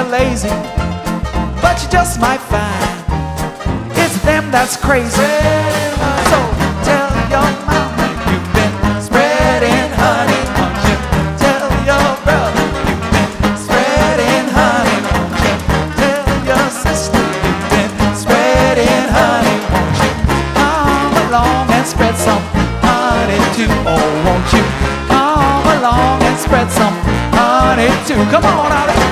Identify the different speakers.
Speaker 1: you're lazy, but you just might find it's them that's crazy. So tell your mama you've been spreading honey. Won't you tell your brother you've been spreading honey? Won't you tell your sister you've been spreading honey? Won't you come along and spread some honey too? Oh, won't you come along and spread some honey too? Come on out.